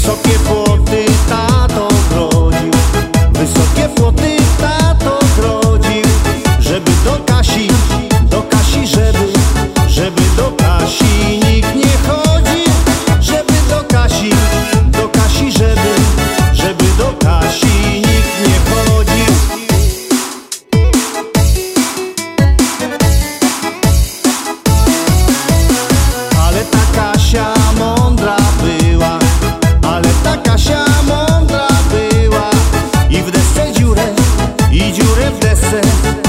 Wysokie płoty tato grodził, wysokie płoty tato grodził, żeby do Kasi, żeby do Kasi nikt nie chodził, żeby do Kasi, żeby do Kasi nikt nie chodził. Ale ta Kasia mądra była, ale ta Kasia mądra była, i w desce dziurę, i dziurę w desce